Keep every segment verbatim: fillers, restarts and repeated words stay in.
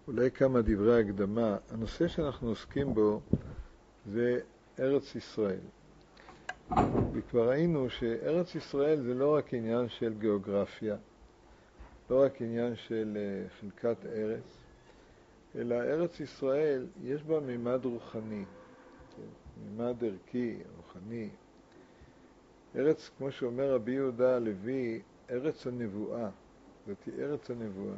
אולי כמה דברי הקדמה. הנושא שאנחנו עוסקים בו זה ארץ ישראל. וכבר ראינו שארץ ישראל זה לא רק עניין של גיאוגרפיה, לא רק עניין של חלקת ארץ, אלא ארץ ישראל יש בה מימד רוחני, מימד ערכי, רוחני. ארץ, כמו שאומר רבי יהודה הלוי, ארץ הנבואה, זאת ארץ הנבואה,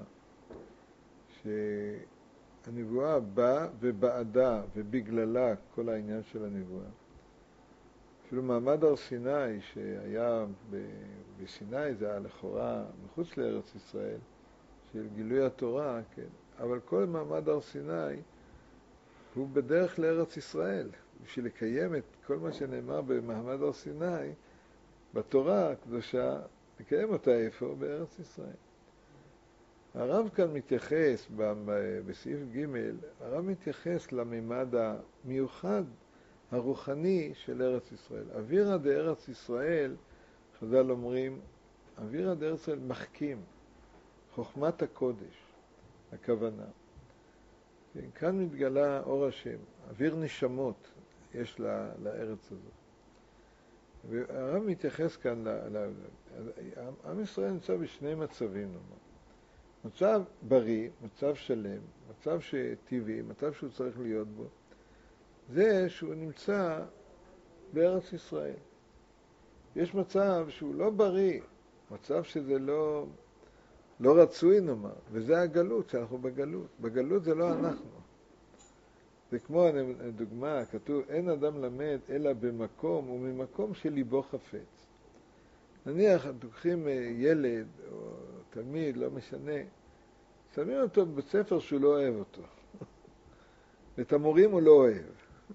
שהנבואה באה ובעדה ובגללה כל העניין של הנבואה. אפילו מעמד הר סיני שהיה בסיני, זה היה לכאורה מחוץ לארץ ישראל, של גילוי התורה, כן? אבל כל מעמד הר סיני הוא בדרך לארץ ישראל, בשביל לקיים את כל מה שנאמר במעמד הר סיני, בתורה הקדושה, לקיים אותה איפה? בארץ ישראל. הרב כאן מתייחס, בסעיף ג', הרב מתייחס לממד המיוחד, הרוחני של ארץ ישראל. אווירא דארץ ישראל, חז"ל אומרים, אווירא דארץ ישראל מחכים, חוכמת הקודש, הכוונה. כאן מתגלה אור השם, אוויר נשמות יש לארץ הזאת. והרב מתייחס כאן, עם ישראל נמצא בשני מצבים, נאמר. מצב בריא, מצב שלם, מצב שטבעי, מצב שהוא צריך להיות בו, זה שהוא נמצא בארץ ישראל. יש מצב שהוא לא בריא, מצב שזה לא, לא רצוי נאמר, וזה הגלות, שאנחנו בגלות. בגלות זה לא אנחנו. זה כמו, דוגמה, כתוב, אין אדם למד אלא במקום וממקום שליבו חפץ. נניח, לוקחים ילד או תלמיד, לא משנה, שמים אותו בבית ספר שהוא לא אוהב אותו. ואת המורים הוא לא אוהב.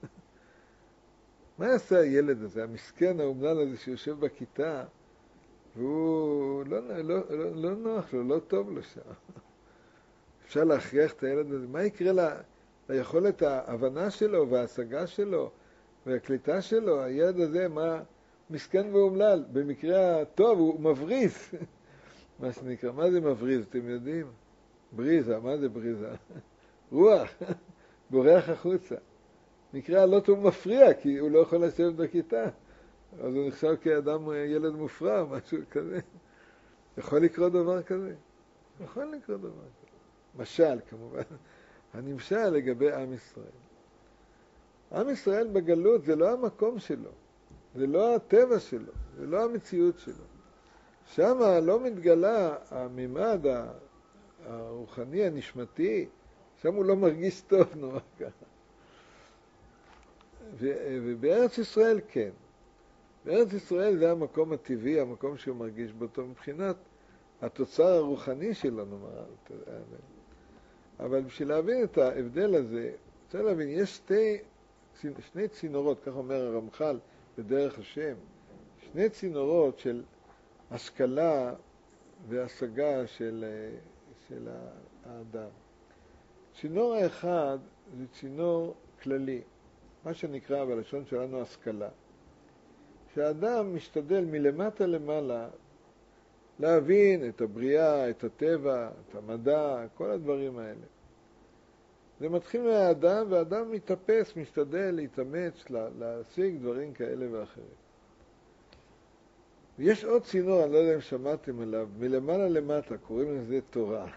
מה יעשה הילד הזה, המסכן האומלל הזה שיושב בכיתה, והוא לא, לא, לא, לא נוח לו, לא טוב לו שם. אפשר להכריח את הילד הזה. מה יקרה לה, ליכולת ההבנה שלו וההשגה שלו והקליטה שלו? הילד הזה, מה, מסכן ואומלל. במקרה הטוב הוא מבריז. מה שנקרא, מה זה מבריז? אתם יודעים? בריזה, מה זה בריזה? רוח, בורח החוצה. מקרה לא טוב מפריע, כי הוא לא יכול לשבת בכיתה. אז הוא נחשב כאדם, ילד מופרע, משהו כזה. יכול לקרות דבר כזה? יכול לקרות דבר כזה. משל, כמובן. הנמשל לגבי עם ישראל. עם ישראל בגלות זה לא המקום שלו. זה לא הטבע שלו. זה לא המציאות שלו. שם לא מתגלה הממד הרוחני, הנשמתי. שם הוא לא מרגיש טוב, נאמר ככה. ובארץ ישראל כן. בארץ ישראל זה המקום הטבעי, המקום שהוא מרגיש באותו מבחינת התוצר הרוחני שלנו. אבל בשביל להבין את ההבדל הזה, צריך להבין, יש שתי, שני צינורות, כך אומר הרמח"ל בדרך השם, שני צינורות של השכלה והשגה של, של האדם. צינור האחד זה צינור כללי, מה שנקרא בלשון שלנו השכלה. שהאדם משתדל מלמטה למעלה להבין את הבריאה, את הטבע, את המדע, כל הדברים האלה. זה מתחיל מהאדם, והאדם מתאפס, משתדל להתאמץ, להשיג דברים כאלה ואחרים. ויש עוד צינור, אני לא יודע אם שמעתם עליו, מלמעלה למטה, קוראים לזה תורה.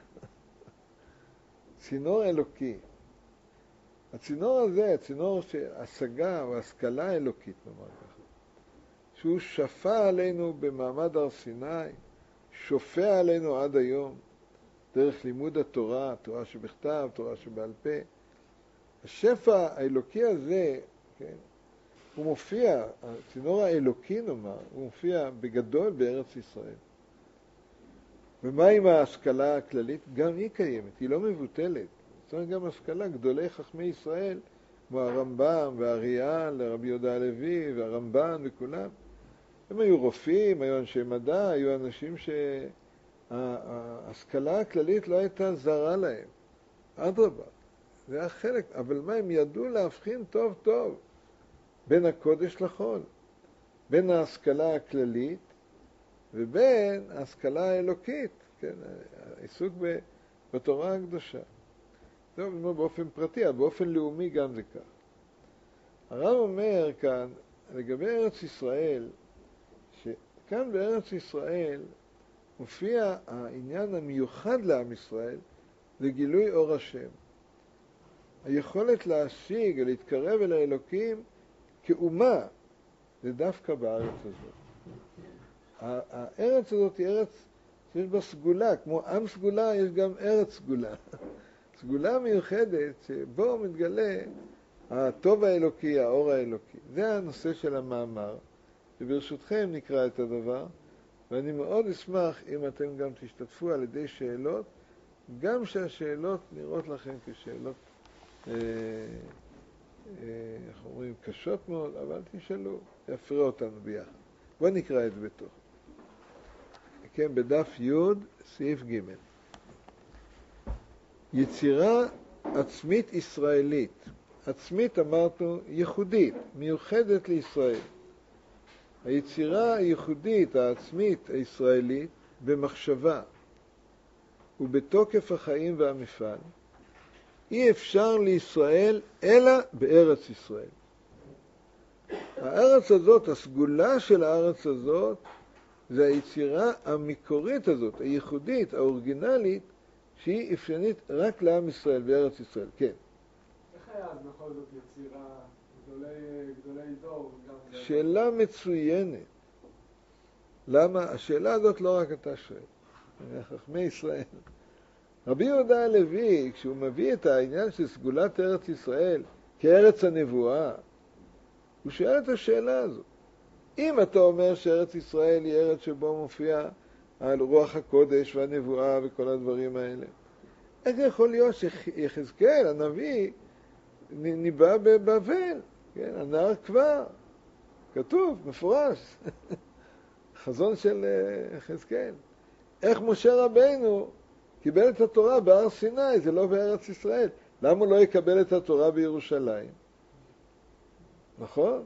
צינור אלוקי. הצינור הזה, הצינור שהשגה או השכלה האלוקית, נאמר ככה, שהוא שפע עלינו במעמד הר סיני, שופע עלינו עד היום, דרך לימוד התורה, תורה שבכתב, תורה שבעל פה. השפע האלוקי הזה, כן, הוא מופיע, הצינור האלוקי נאמר, הוא מופיע בגדול בארץ ישראל. ומה עם ההשכלה הכללית? גם היא קיימת, היא לא מבוטלת. זאת אומרת, גם השכלה, גדולי חכמי ישראל, כמו הרמב"ם והאריאל, רבי יהודה הלוי והרמב"ן וכולם, הם היו רופאים, היו אנשי מדע, היו אנשים שההשכלה הכללית לא הייתה זרה להם. אדרבה, זה היה חלק, אבל מה, הם ידעו להבחין טוב טוב בין הקודש לחול, בין ההשכלה הכללית ובין ההשכלה האלוקית, כן, העיסוק בתורה הקדושה. טוב, באופן פרטי, אבל באופן לאומי גם זה כך. הרב אומר כאן, לגבי ארץ ישראל, שכאן בארץ ישראל מופיע העניין המיוחד לעם ישראל, לגילוי אור השם. היכולת להשיג ולהתקרב אל האלוקים כאומה, זה דווקא בארץ הזאת. הארץ הזאת היא ארץ שיש בה סגולה, כמו עם סגולה יש גם ארץ סגולה. סגולה מיוחדת שבו מתגלה הטוב האלוקי, האור האלוקי. זה הנושא של המאמר, וברשותכם נקרא את הדבר, ואני מאוד אשמח אם אתם גם תשתתפו על ידי שאלות, גם שהשאלות נראות לכם כשאלות, אה, אה, איך אומרים, קשות מאוד, אבל תשאלו, יפריע אותנו ביחד. בואו נקרא את זה בתוך. כן, בדף י' סעיף ג'. יצירה עצמית ישראלית. עצמית אמרנו ייחודית, מיוחדת לישראל. היצירה הייחודית, העצמית הישראלית, במחשבה ובתוקף החיים והמפעל, אי אפשר לישראל אלא בארץ ישראל. הארץ הזאת, הסגולה של הארץ הזאת, זה היצירה המקורית הזאת, הייחודית, האורגינלית, שהיא אפשנית רק לעם ישראל, בארץ ישראל. כן. איך היה אז בכל זאת יצירה, גדולי, גדולי דור? שאלה מצוינת. למה? השאלה הזאת לא רק אתה שואל. חכמי ישראל. רבי יהודה הלוי, כשהוא מביא את העניין של סגולת ארץ ישראל כארץ הנבואה, הוא שואל את השאלה הזאת. אם אתה אומר שארץ ישראל היא ארץ שבו מופיע על רוח הקודש והנבואה וכל הדברים האלה, איך יכול להיות שיחזקאל, הנביא, ניבא בבבל, כן? הנער כבר, כתוב, מפורש, חזון של יחזקאל. איך משה רבינו קיבל את התורה בהר סיני, זה לא בארץ ישראל. למה הוא לא יקבל את התורה בירושלים? נכון?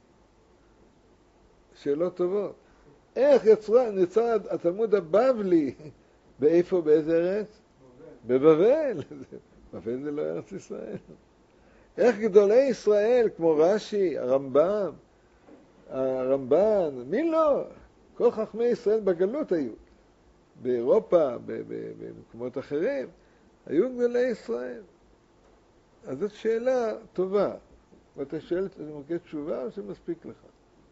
שאלות טובות. איך יצרה, נצר התלמוד הבבלי, באיפה, באיזה ארץ? בבבל. בבל זה לא ארץ ישראל. איך גדולי ישראל, כמו רש"י, הרמב"ם, הרמב"ן, מי לא? כל חכמי ישראל בגלות היו. באירופה, במקומות אחרים, היו גדולי ישראל. אז זאת שאלה טובה. ואתה שואל, אני מוקד תשובה או שמספיק לך?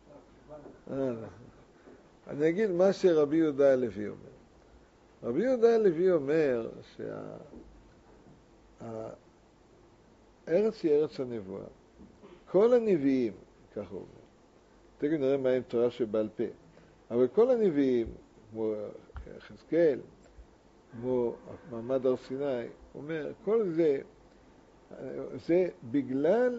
אני אגיד מה שרבי יהודה הלוי אומר. רבי יהודה הלוי אומר שהארץ היא ארץ הנבואה. כל הנביאים, ככה הוא אומר, תכף נראה מה עם תורה שבעל פה, אבל כל הנביאים, כמו יחזקאל, כמו מעמד הר סיני, אומר, כל זה, זה בגלל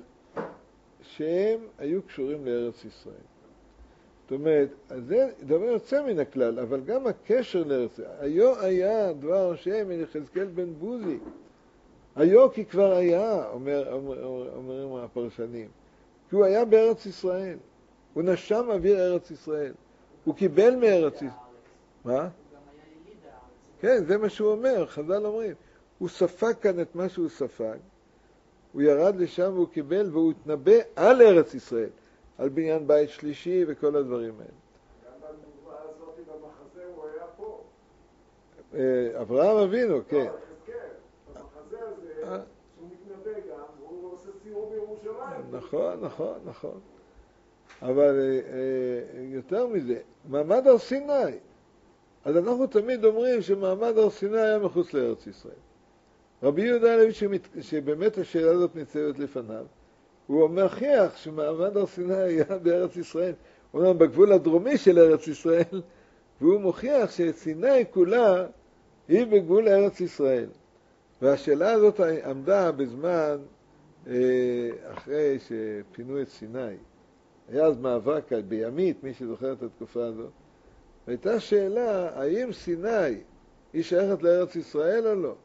שהם היו קשורים לארץ ישראל. זאת אומרת, זה דבר יוצא מן הכלל, אבל גם הקשר לארץ, היו היה דבר השם אל יחזקאל בן בוזי, היו כי כבר היה, אומר, אומר, אומרים הפרשנים, כי הוא היה בארץ ישראל, הוא נשם אוויר ארץ ישראל, הוא קיבל מארץ ישראל. מה? הוא גם היה יליד הארץ. כן, זה מה שהוא אומר, חז"ל אומרים, הוא ספג כאן את מה שהוא ספג, הוא ירד לשם והוא קיבל והוא התנבא על ארץ ישראל. על בניין בית שלישי וכל הדברים האלה. גם בנבואה הזאת במחזה הוא היה פה. אברהם אבינו, כן. כן, במחזה הזה, שהוא מתנבא גם, הוא עושה סיור בירושלים. נכון, נכון, נכון. אבל יותר מזה, מעמד הר סיני. אז אנחנו תמיד אומרים שמעמד הר סיני היה מחוץ לארץ ישראל. רבי יהודה הלוי, שבאמת השאלה הזאת ניצבת לפניו, הוא מכריח שמעמד הר סיני היה בארץ ישראל, הוא אומר בגבול הדרומי של ארץ ישראל, והוא מוכיח שסיני כולה היא בגבול ארץ ישראל. והשאלה הזאת עמדה בזמן אחרי שפינו את סיני. היה אז מאבק בימית, מי שזוכר את התקופה הזאת. והייתה שאלה, האם סיני היא שייכת לארץ ישראל או לא?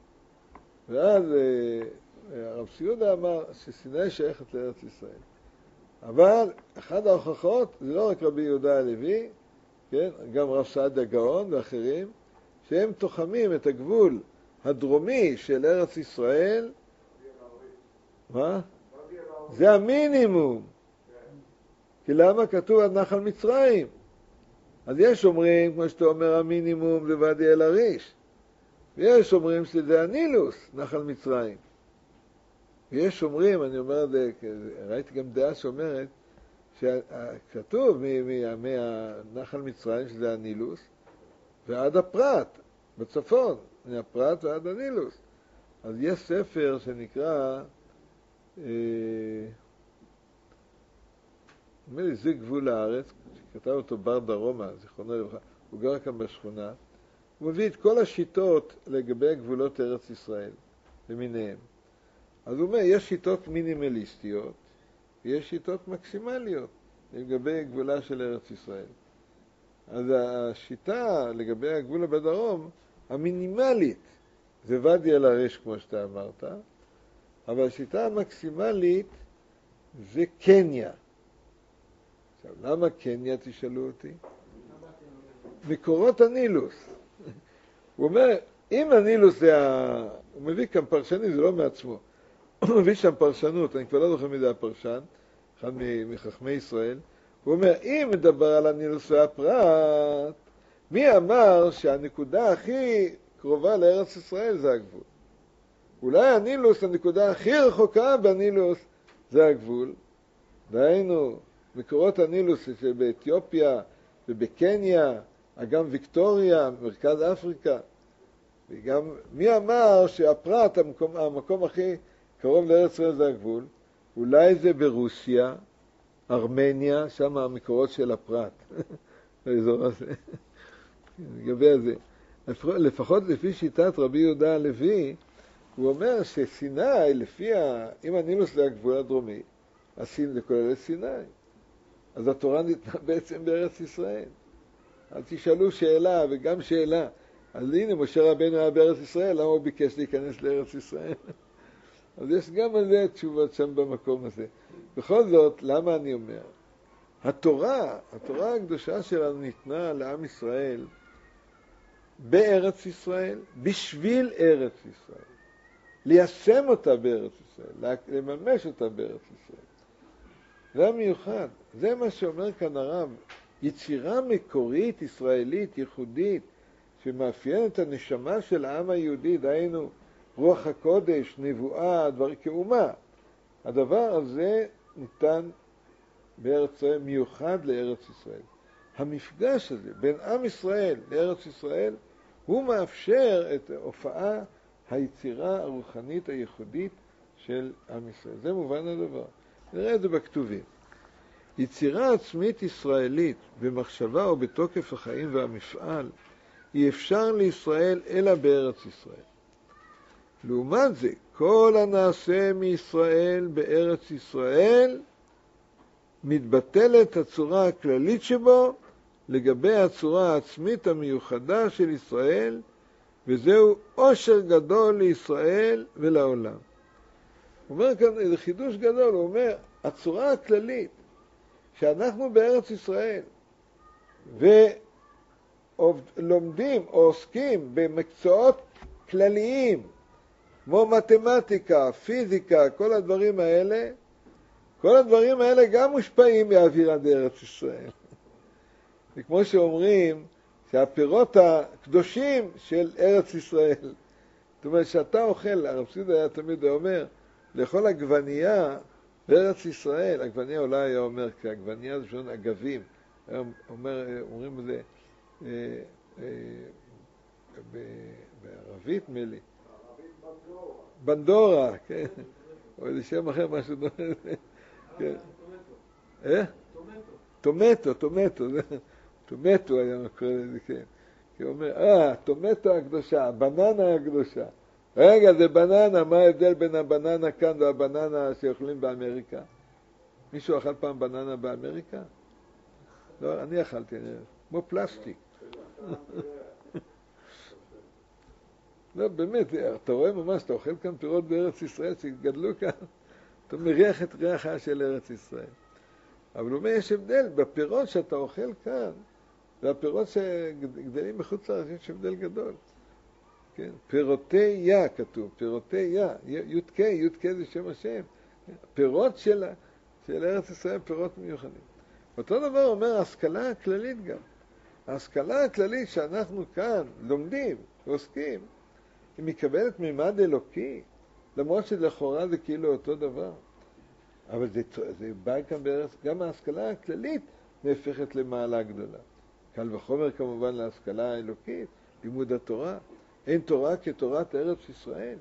ואז הרב סיודה אמר שסיני שייכת לארץ ישראל. אבל אחד ההוכחות, זה לא רק רבי יהודה הלוי, כן, גם רב סעדיה גאון ואחרים, שהם תוחמים את הגבול הדרומי של ארץ ישראל, מה? זה המינימום. כי למה כתוב עד נחל מצרים? אז יש אומרים, כמו שאתה אומר, המינימום זה ואדי אל עריש. ויש אומרים שזה הנילוס, נחל מצרים. ויש אומרים, אני אומר את זה, ראיתי גם דעה שאומרת, שכתוב מהנחל מצרים שזה הנילוס, ועד הפרת, בצפון, מהפרת ועד הנילוס. אז יש ספר שנקרא, נדמה לי, זה גבול הארץ, שכתב אותו בר דרומה, זיכרונו לברכה, הוא גר כאן בשכונה, הוא מביא את כל השיטות לגבי גבולות ארץ ישראל, למיניהם. אז הוא אומר, יש שיטות מינימליסטיות, ויש שיטות מקסימליות לגבי גבולה של ארץ ישראל. אז השיטה לגבי הגבול בדרום, המינימלית, זה ואדי אל עריש, כמו שאתה אמרת, אבל השיטה המקסימלית זה קניה. עכשיו, למה קניה, תשאלו אותי? מקורות הנילוס. הוא אומר, אם הנילוס זה ה... הוא מביא כאן פרשני, זה לא מעצמו. הוא מביא שם פרשנות, אני כבר לא זוכר מי זה הפרשן, אחד מחכמי ישראל. הוא אומר, אם מדבר על הנילוס והפרת, מי אמר שהנקודה הכי קרובה לארץ ישראל זה הגבול? אולי הנילוס, הנקודה הכי רחוקה בנילוס זה הגבול. דהיינו, מקורות הנילוס שבאתיופיה ובקניה, גם ויקטוריה, מרכז אפריקה. וגם מי אמר שהפרת, המקום, המקום הכי קרוב לארץ ישראל זה הגבול? אולי זה ברוסיה, ארמניה, שם המקורות של הפרת. באזור הזה. לגבי הזה. לפחות לפי שיטת רבי יהודה הלוי, הוא אומר שסיני, לפי ה... אם הנילוס זה הגבול הדרומי, הסין זה כולל סיני. אז התורה ניתנה בעצם בארץ ישראל. אז תשאלו שאלה וגם שאלה. אז הנה, משה רבנו היה בארץ ישראל, למה הוא ביקש להיכנס לארץ ישראל? אז יש גם על זה תשובות שם במקום הזה. בכל זאת, למה אני אומר? התורה, התורה הקדושה שלנו ניתנה לעם ישראל בארץ ישראל, בשביל ארץ ישראל. ליישם אותה בארץ ישראל, לממש אותה בארץ ישראל. זה המיוחד. זה מה שאומר כאן הרב. יצירה מקורית, ישראלית, ייחודית, שמאפיין את הנשמה של העם היהודי, דהיינו רוח הקודש, נבואה, דבר כאומה. הדבר הזה ניתן בארץ ישראל, מיוחד לארץ ישראל. המפגש הזה בין עם ישראל לארץ ישראל, הוא מאפשר את הופעה היצירה הרוחנית הייחודית של עם ישראל. זה מובן הדבר. נראה את זה בכתובים. יצירה עצמית ישראלית במחשבה או בתוקף החיים והמפעל, אי אפשר לישראל אלא בארץ ישראל. לעומת זה, כל הנעשה מישראל בארץ ישראל, מתבטלת הצורה הכללית שבו לגבי הצורה העצמית המיוחדה של ישראל, וזהו עושר גדול לישראל ולעולם. הוא אומר כאן איזה חידוש גדול, הוא אומר, הצורה הכללית שאנחנו בארץ ישראל ולומדים או עוסקים במקצועות כלליים, כמו מתמטיקה, פיזיקה, כל הדברים האלה, כל הדברים האלה גם מושפעים מאווירת ארץ ישראל. וכמו שאומרים, שהפירות הקדושים של ארץ ישראל. זאת אומרת, שאתה אוכל, הרב סידה היה תמיד אומר, לאכול עגבנייה בארץ ישראל, עגבנייה אולי היה אומר, כי עגבנייה זה שונה אגבים, אומר, אומרים את זה אה, אה, בערבית מלי. בערבית בנדורה. בנדורה, כן. או איזה שם אחר, משהו דומה. כן. אה? טומטו, טומטו. טומטו היה מקרא לזה, כן. כי הוא אומר, אה, טומטו הקדושה, בננה הקדושה. רגע, זה בננה, מה ההבדל בין הבננה כאן והבננה שאוכלים באמריקה? מישהו אכל פעם בננה באמריקה? לא, אני אכלתי, אני... כמו פלסטיק. לא, באמת, אתה רואה ממש, אתה אוכל כאן פירות בארץ ישראל שגדלו כאן, אתה מריח את ריחה של ארץ ישראל. אבל הוא אומר, יש הבדל, בפירות שאתה אוכל כאן, והפירות שגדלים בחוץ לארץ, יש הבדל גדול. כן? פירותי יה כתוב, פירותי יה, י"ק, י"ק זה שם השם. פירות של, של ארץ ישראל, פירות מיוחדים. אותו דבר אומר ההשכלה הכללית גם. ההשכלה הכללית שאנחנו כאן לומדים ועוסקים, היא מקבלת מימד אלוקי, למרות שלכאורה זה כאילו אותו דבר. אבל זה, זה בא כאן בארץ, גם ההשכלה הכללית נהפכת למעלה גדולה. קל וחומר כמובן להשכלה האלוקית, לימוד התורה. אין תורה כתורת ארץ ישראל.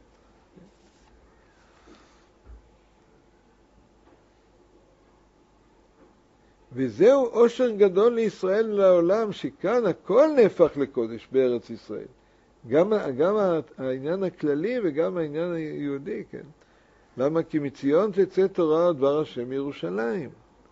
וזהו עושר גדול לישראל ולעולם, שכאן הכל נהפך לקודש בארץ ישראל. גם, גם העניין הכללי וגם העניין היהודי, כן? למה? כי מציון תצא תורה ודבר השם ירושלים.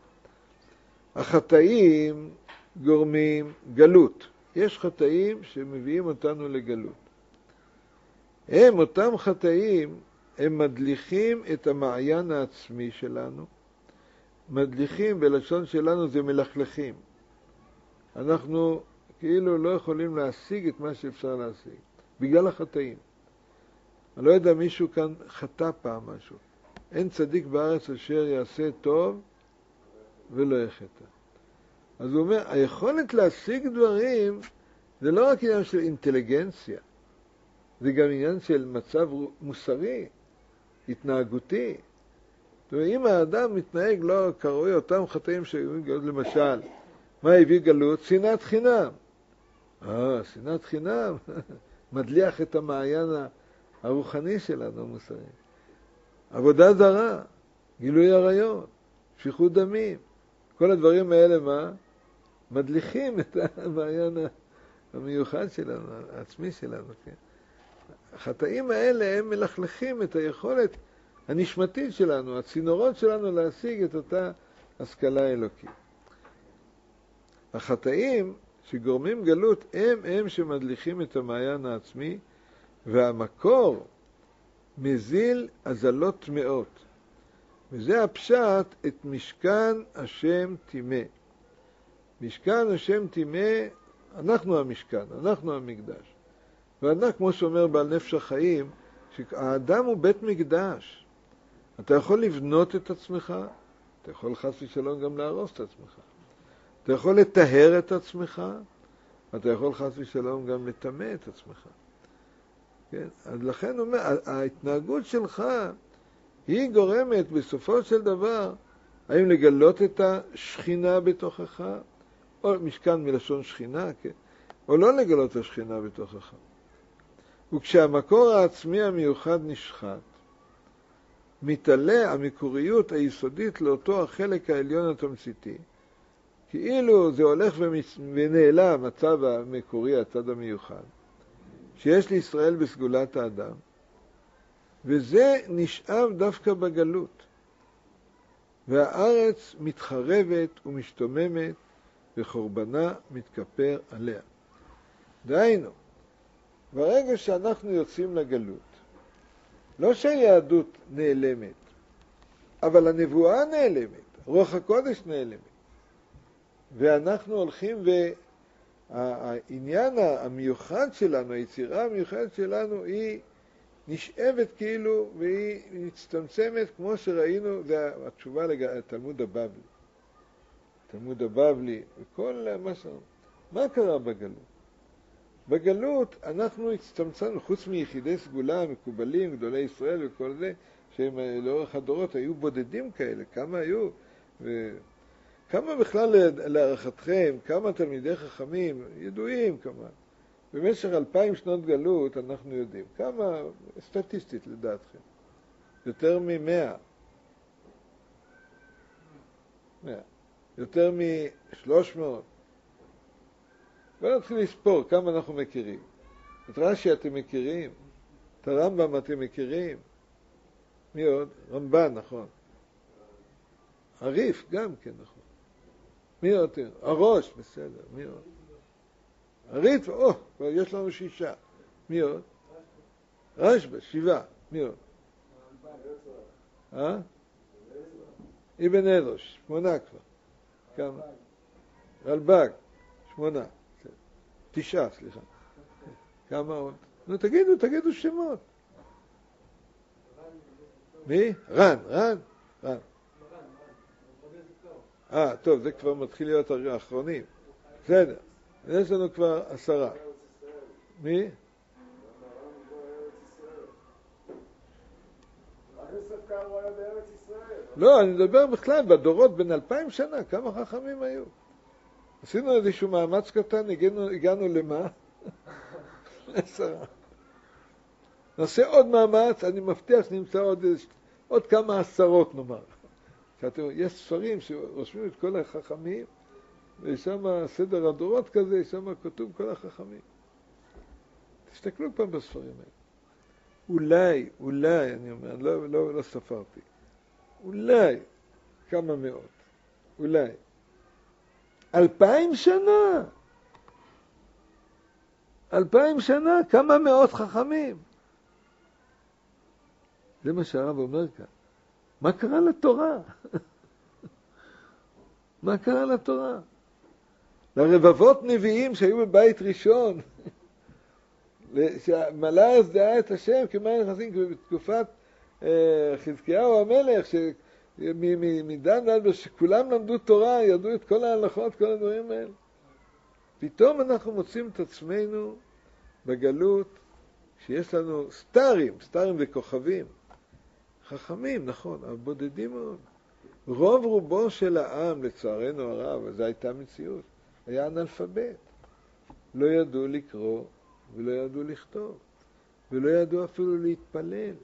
החטאים גורמים גלות. יש חטאים שמביאים אותנו לגלות. הם, אותם חטאים, הם מדליכים את המעיין העצמי שלנו. מדליכים, בלשון שלנו זה מלכלכים. אנחנו כאילו לא יכולים להשיג את מה שאפשר להשיג, בגלל החטאים. אני לא יודע, מישהו כאן חטא פעם משהו. אין צדיק בארץ אשר יעשה טוב ולא יחטא. אז הוא אומר, היכולת להשיג דברים זה לא רק עניין של אינטליגנציה, זה גם עניין של מצב מוסרי, התנהגותי. זאת אומרת, אם האדם מתנהג לא כראוי, אותם חטאים שהיו גלות, למשל, מה הביא גלות? שנאת חינם. אה, שנאת חינם, מדליח את המעיין הרוחני שלנו, המוסרי. עבודה זרה, גילוי עריות, שפיכות דמים, כל הדברים האלה, מה? מדליחים את המעיין המיוחד שלנו, העצמי שלנו, כן? החטאים האלה הם מלכלכים את היכולת הנשמתית שלנו, הצינורות שלנו להשיג את אותה השכלה אלוקית. החטאים שגורמים גלות הם הם שמדליכים את המעיין העצמי, והמקור מזיל הזלות טמאות. וזה הפשט את משכן השם טימא. משכן השם טימא, אנחנו המשכן, אנחנו המקדש. ואדם, כמו שאומר בעל נפש החיים, שהאדם הוא בית מקדש. אתה יכול לבנות את עצמך, אתה יכול חס ושלום גם להרוס את עצמך. אתה יכול לטהר את עצמך, אתה יכול חס ושלום גם לטמא את עצמך. כן? אז לכן אומר, ההתנהגות שלך היא גורמת בסופו של דבר, האם לגלות את השכינה בתוכך, או משכן מלשון שכינה, כן? או לא לגלות את השכינה בתוכך. וכשהמקור העצמי המיוחד נשחט, מתעלה המקוריות היסודית לאותו החלק העליון התמציתי, כאילו זה הולך ונעלם המצב המקורי, הצד המיוחד, שיש לישראל בסגולת האדם, וזה נשאב דווקא בגלות, והארץ מתחרבת ומשתוממת, וחורבנה מתכפר עליה. דהיינו, ברגע שאנחנו יוצאים לגלות, לא שהיהדות נעלמת, אבל הנבואה נעלמת, רוח הקודש נעלמת. ואנחנו הולכים, והעניין המיוחד שלנו, היצירה המיוחדת שלנו, היא נשאבת כאילו, והיא מצטמצמת, כמו שראינו, זה התשובה לתלמוד הבבלי. תלמוד הבבלי, וכל מה ש... מה קרה בגלות? בגלות אנחנו הצטמצמנו, חוץ מיחידי סגולה, מקובלים, גדולי ישראל וכל זה, שהם לאורך הדורות היו בודדים כאלה, כמה היו, וכמה בכלל להערכתכם, כמה תלמידי חכמים, ידועים כמה. במשך אלפיים שנות גלות אנחנו יודעים, כמה סטטיסטית לדעתכם, יותר ממאה, מאה, יותר משלוש מאות, בואו נתחיל לספור כמה אנחנו מכירים. את רש"י אתם מכירים, את הרמב"ם אתם מכירים, מי עוד? רמב"ן, נכון. הריף גם כן, נכון. מי עוד? הראש, בסדר, מי עוד? הריף, או, כבר יש לנו שישה. מי עוד? רשב"א, שבעה. מי עוד? אה? אבן עזרא, שמונה כבר. כמה? רלב"ג, שמונה. תשעה, סליחה. כמה עוד? נו, תגידו, תגידו שמות. מי? רן, רן, רן. אה, טוב, זה כבר מתחיל להיות האחרונים. בסדר, יש לנו כבר עשרה. מי? לא, אני מדבר בכלל, בדורות בין אלפיים שנה, כמה חכמים היו. עשינו איזשהו מאמץ קטן, הגענו, הגענו למה? עשרה. נעשה עוד מאמץ, אני מבטיח שנמצא עוד, עוד כמה עשרות נאמר. יש ספרים שרושמים את כל החכמים, ושם סדר הדורות כזה, שם כתוב כל החכמים. תסתכלו פעם בספרים האלה. אולי, אולי, אני אומר, לא, לא, לא ספרתי. אולי כמה מאות. אולי. אלפיים שנה. אלפיים שנה, כמה מאות חכמים. זה מה שהרב אומר כאן. מה קרה לתורה? מה קרה לתורה? לרבבות נביאים שהיו בבית ראשון, שמלא אז דעה את השם, כמה נכנסים בתקופת אה, חזקיהו המלך, מדן ועד שכולם למדו תורה, ידעו את כל ההלכות, כל הדברים האלה. פתאום אנחנו מוצאים את עצמנו בגלות, שיש לנו סטרים, סטרים וכוכבים, חכמים, נכון, אבל בודדים מאוד. רוב רובו של העם, לצערנו הרב, וזו הייתה מציאות, היה אנאלפבית. לא ידעו לקרוא ולא ידעו לכתוב, ולא ידעו אפילו להתפלל.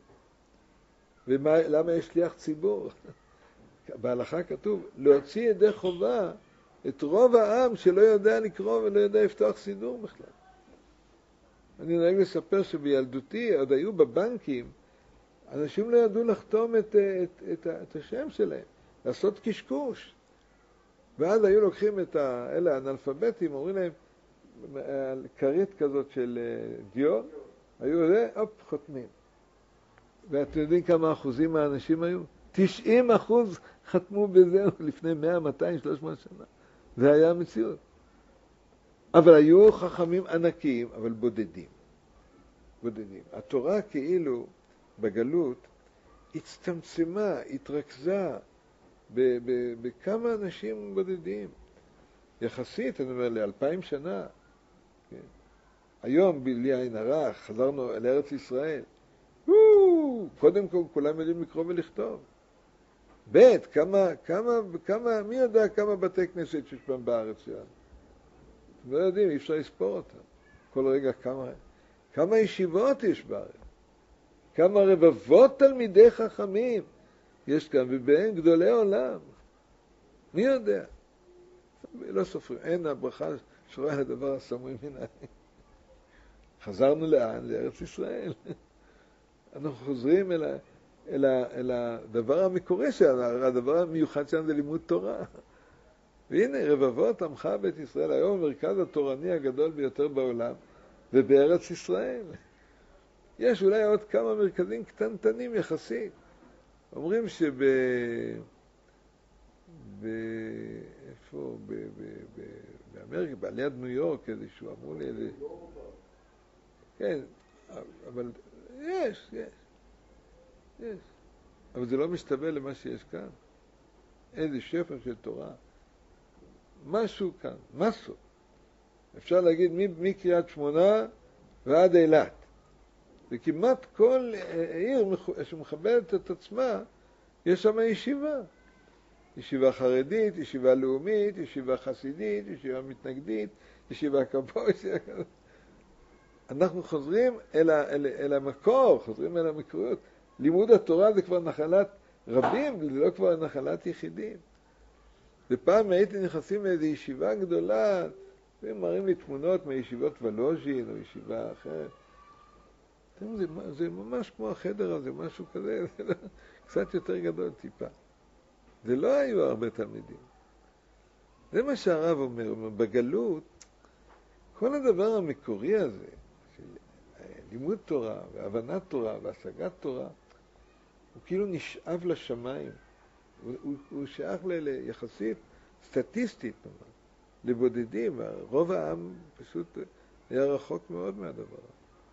ולמה יש שליח ציבור? בהלכה כתוב, להוציא ידי חובה את רוב העם שלא יודע לקרוא ולא יודע לפתוח סידור בכלל. אני נוהג לספר שבילדותי עוד היו בבנקים, אנשים לא ידעו לחתום את, את, את, את השם שלהם, לעשות קשקוש. ואז היו לוקחים את אלה האנאלפביתים, אומרים להם, כרית כזאת של דיו, היו זה, אופ, חותמים. ואתם יודעים כמה אחוזים מהאנשים היו? תשעים אחוז חתמו בזה לפני מאה, מאתיים, שלוש מאות שנה. זה היה המציאות. אבל היו חכמים ענקיים, אבל בודדים. בודדים. התורה כאילו בגלות הצטמצמה, התרכזה ב- ב- בכמה אנשים בודדים. יחסית, אני אומר, לאלפיים שנה. כן. היום, בלי עין הרע, חזרנו לארץ ישראל. קודם כל, כולם יודעים לקרוא ולכתוב. בית, כמה, כמה, כמה, מי יודע כמה בתי כנסת שיש פעם בארץ שלנו? לא יודעים, אי אפשר לספור אותם. כל רגע כמה, כמה ישיבות יש בארץ. כמה רבבות תלמידי חכמים יש כאן, ובהם גדולי עולם. מי יודע? לא סופרים, אין הברכה שרואה לדבר הסמוי מן העין. חזרנו לאן? לארץ ישראל. אנחנו חוזרים אל, ה, אל, ה, אל הדבר המקורי שלנו, הדבר המיוחד שלנו זה לימוד תורה. והנה, רבבות עמך בית ישראל, היום המרכז התורני הגדול ביותר בעולם, ובארץ ישראל. יש אולי עוד כמה מרכזים קטנטנים יחסית. אומרים שב... ב... איפה? ב... ב... ב... באמריקה, בעליית ניו יורק, איזשהו, אמרו לי איזה... כן, אבל יש, יש. יש. אבל זה לא משתווה למה שיש כאן. איזה שפע של תורה. משהו כאן, משהו. אפשר להגיד מקריית שמונה ועד אילת. וכמעט כל עיר שמכבדת את עצמה, יש שם ישיבה. ישיבה חרדית, ישיבה לאומית, ישיבה חסידית, ישיבה מתנגדית, ישיבה קבוית. אנחנו חוזרים אל, ה, אל, אל המקור, חוזרים אל המקוריות. לימוד התורה זה כבר נחלת רבים, זה לא כבר נחלת יחידים. ופעם הייתי נכנסים לאיזו ישיבה גדולה, והם מראים לי תמונות מישיבות ולוז'ין או ישיבה אחרת. זה, זה ממש כמו החדר הזה, משהו כזה, זה לא, קצת יותר גדול טיפה. זה לא היו הרבה תלמידים. זה מה שהרב אומר, אומר, בגלות, כל הדבר המקורי הזה, של לימוד תורה והבנת תורה והשגת תורה, הוא כאילו נשאב לשמיים. הוא, הוא, הוא שייך ל, ליחסית סטטיסטית, נאמר, לבודדים. רוב העם פשוט היה רחוק מאוד מהדבר.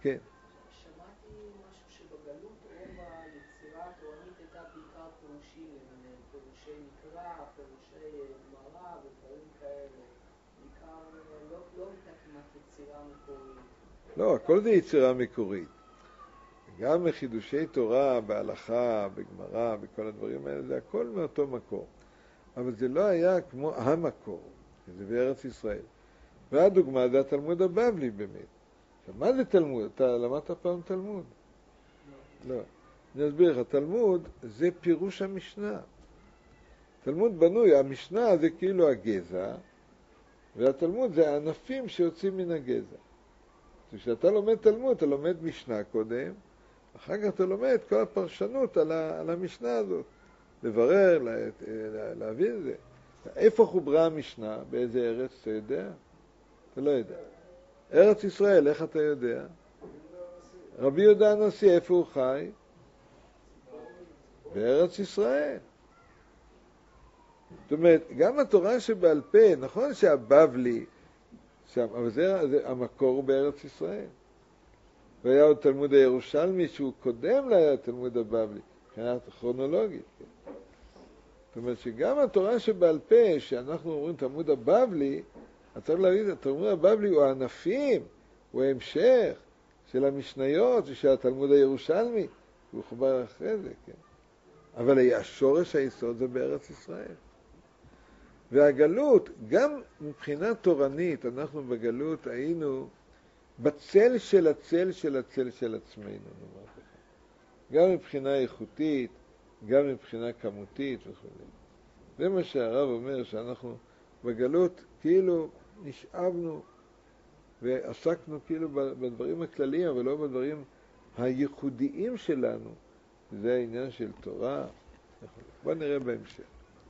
כן. שמעתי משהו שבגלות רוב היצירה התורנית הייתה בעיקר פירושים למיניהם, פירושי מקרא, פירושי גמרא ודברים כאלה. בעיקר לא, לא הייתה כמעט יצירה מקורית. לא, הכל זה יצירה מקורית. גם חידושי תורה, בהלכה, בגמרא, בכל הדברים האלה, זה הכל מאותו מקור. אבל זה לא היה כמו המקור, זה בארץ ישראל. והדוגמה זה התלמוד הבבלי באמת. עכשיו, מה זה תלמוד? אתה למדת פעם תלמוד? לא. לא. אני אסביר לך, תלמוד זה פירוש המשנה. תלמוד בנוי, המשנה זה כאילו הגזע, והתלמוד זה הענפים שיוצאים מן הגזע. כשאתה לומד תלמוד, אתה לומד משנה קודם, אחר כך אתה לומד כל הפרשנות על, ה, על המשנה הזאת. לברר, לה, לה, להבין את זה. איפה חוברה המשנה? באיזה ארץ? אתה יודע? אתה לא יודע. ארץ ישראל, איך אתה יודע? רבי יהודה הנשיא, איפה הוא חי? בארץ ישראל. זאת אומרת, גם התורה שבעל פה, נכון שהבבלי, שם, אבל זה, זה המקור בארץ ישראל. והיה עוד תלמוד הירושלמי שהוא קודם לתלמוד הבבלי, מבחינת כרונולוגית. כן. זאת אומרת שגם התורה שבעל פה, שאנחנו אומרים תלמוד הבבלי, אתה צריך להגיד, התלמוד הבבלי הוא הענפים, הוא ההמשך של המשניות ושל התלמוד הירושלמי, הוא חובר אחרי זה, כן. אבל השורש היסוד זה בארץ ישראל. והגלות, גם מבחינה תורנית, אנחנו בגלות היינו בצל של הצל של הצל של עצמנו, נאמר לך. גם מבחינה איכותית, גם מבחינה כמותית וכו'. זה מה שהרב אומר, שאנחנו בגלות כאילו נשאבנו ועסקנו כאילו בדברים הכלליים, אבל לא בדברים הייחודיים שלנו. זה העניין של תורה. בוא נראה בהמשך.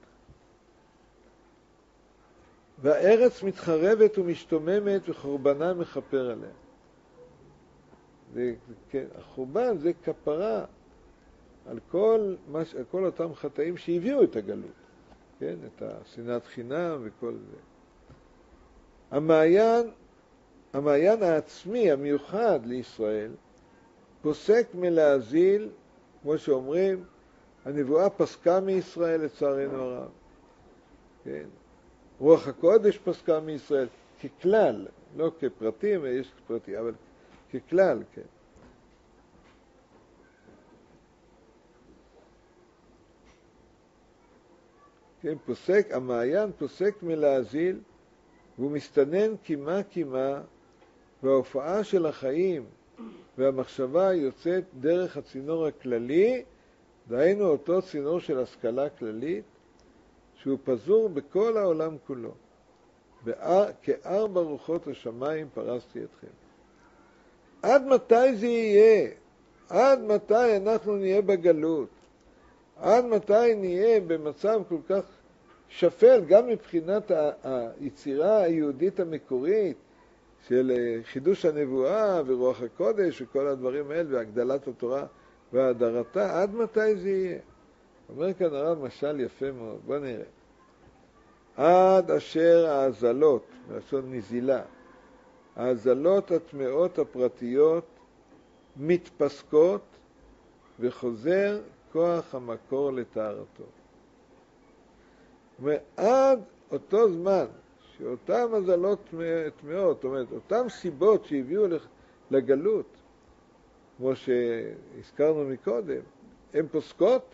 והארץ מתחרבת ומשתוממת וחורבנה מכפר עליה. זה, כן, החורבן זה כפרה על כל, מש, על כל אותם חטאים שהביאו את הגלות. כן, את השנאת חינם וכל זה. המעיין, המעיין העצמי המיוחד לישראל פוסק מלהזיל, כמו שאומרים, הנבואה פסקה מישראל לצערנו הרב. כן. רוח הקודש פסקה מישראל, ככלל, לא כפרטים, יש פרטים, אבל ככלל, כן. כן, פוסק, המעיין פוסק מלהזיל, והוא מסתנן כמה כמה, וההופעה של החיים והמחשבה יוצאת דרך הצינור הכללי, דהיינו אותו צינור של השכלה כללית, שהוא פזור בכל העולם כולו. כארבע רוחות השמיים פרסתי אתכם. עד מתי זה יהיה? עד מתי אנחנו נהיה בגלות? עד מתי נהיה במצב כל כך שפל, גם מבחינת היצירה היהודית המקורית, של חידוש הנבואה ורוח הקודש וכל הדברים האלה, והגדלת התורה והדרתה, עד מתי זה יהיה? אומר כאן הרב משל יפה מאוד, בוא נראה. עד אשר ההזלות, מלשון נזילה, ההזלות הטמאות הפרטיות מתפסקות וחוזר כוח המקור לטהרתו. ועד אותו זמן שאותן הזלות טמאות, זאת אומרת, אותן סיבות שהביאו לגלות, כמו שהזכרנו מקודם, הן פוסקות,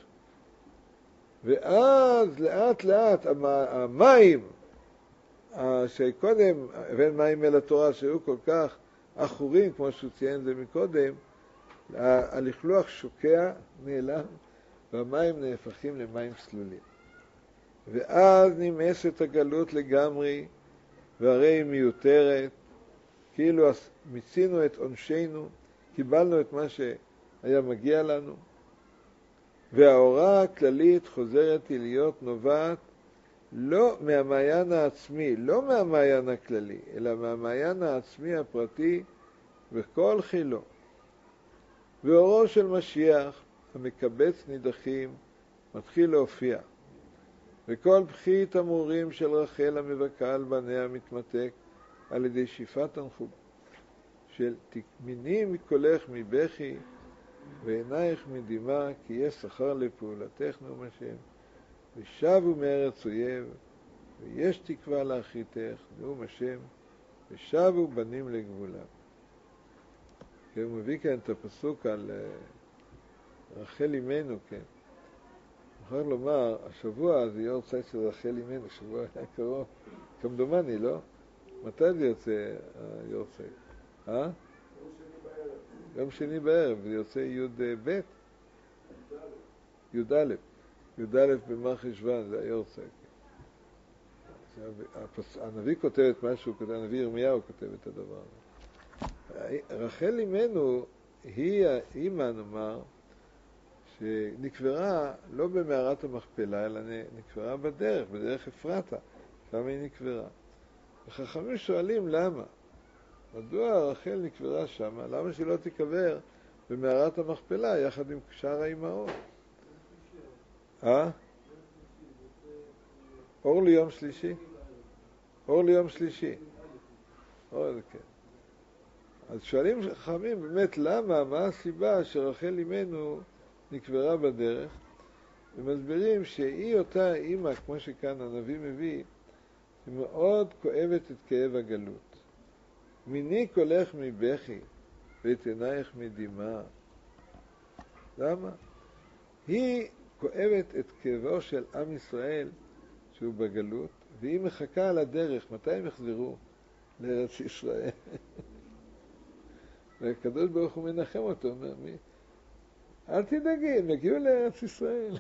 ואז לאט לאט המים, שקודם הבן מים אל התורה שהיו כל כך אחורים, כמו שהוא ציין זה מקודם, הלכלוך שוקע, נעלם, והמים נהפכים למים סלולים. ואז נמאסת הגלות לגמרי, והרי היא מיותרת, כאילו מיצינו את עונשנו, קיבלנו את מה שהיה מגיע לנו, והאורה הכללית חוזרת היא להיות נובעת לא מהמעיין העצמי, לא מהמעיין הכללי, אלא מהמעיין העצמי הפרטי וכל חילו. ואורו של משיח המקבץ נידחים מתחיל להופיע, וכל בכי תמרורים של רחל המבכה על בניה מתמתק על ידי שיפת של תקמיני מקולך מבכי ועינייך מדימה, כי יש שכר לפעולתך נאום השם, ושבו מארץ אויב, ויש תקווה לאחריתך נאום השם, ושבו בנים לגבולם. כן, הוא מביא כאן את הפסוק על uh, רחל אמנו, כן. מוכרח לומר, השבוע זה יורצייט של רחל אמנו, שבוע היה קרוב, כמדומני, לא? מתי זה יוצא היורצייט? אה? יום שני בערב, זה יוצא י' ב'? י' א', י' א' במר חשוון, זה היורצייט. הנביא כותב את משהו, הנביא ירמיהו כותב את הדבר הזה. רחל אמנו היא האמא, נאמר, שנקברה לא במערת המכפלה, אלא נקברה בדרך, בדרך אפרתה, שם היא נקברה. וחכמים שואלים למה? מדוע רחל נקברה שם? למה שלא תקבר במערת המכפלה יחד עם שאר האימהות? אה? אור ליום שלישי? אור ליום שלישי. אור, כן. אז שואלים חכמים באמת למה, מה הסיבה שרחל אמנו נקברה בדרך, ומסבירים שהיא אותה אימא, כמו שכאן הנביא מביא, שמאוד כואבת את כאב הגלות. מיני קולך מבכי ואת עינייך מדימה. למה? היא כואבת את כאבו של עם ישראל שהוא בגלות, והיא מחכה על הדרך, מתי הם יחזרו לארץ ישראל? והקדוש ברוך הוא מנחם אותו, אומר, מי? אל תדאגי, הם יגיעו לארץ ישראל.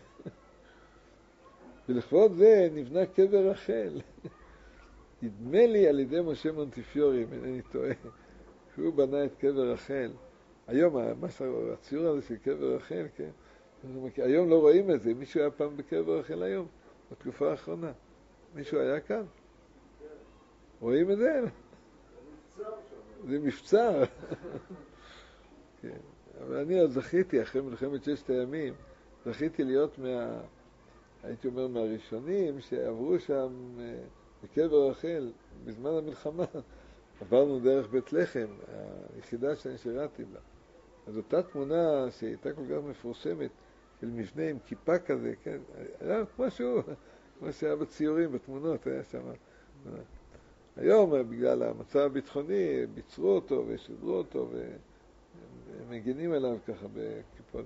ולכבוד זה נבנה קבר רחל. נדמה לי על ידי משה מונטיפיורי, אם אינני טועה, שהוא בנה את קבר רחל. היום, הציור הזה של קבר רחל, כן? היום לא רואים את זה. מישהו היה פעם בקבר רחל היום, בתקופה האחרונה. מישהו היה כאן? רואים את זה? זה מבצר. כן. אבל אני עוד זכיתי, אחרי מלחמת ששת הימים, זכיתי להיות מה, הייתי אומר, מהראשונים שעברו שם בקבר רחל בזמן המלחמה. עברנו דרך בית לחם, היחידה שאני שירתי לה. אז אותה תמונה שהייתה כל כך מפורסמת, של מבנה עם כיפה כזה, כן, היה משהו, כמו שהיה בציורים, בתמונות, היה שם. היום, בגלל המצב הביטחוני, ביצרו אותו ושדרו אותו, ומגינים עליו ככה בכיפות.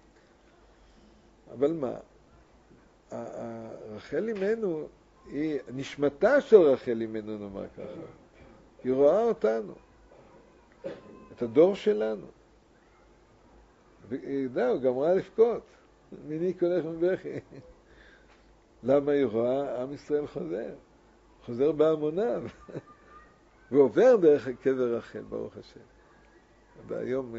אבל מה? רחל אמנו, היא נשמתה של רחל אמנו, נאמר ככה. היא רואה אותנו, את הדור שלנו. וזהו, גמרה לבכות. מיני קולך מבכי. למה היא רואה? עם ישראל חוזר. חוזר בהמוניו. ועובר דרך קבר רחל, ברוך השם. והיום,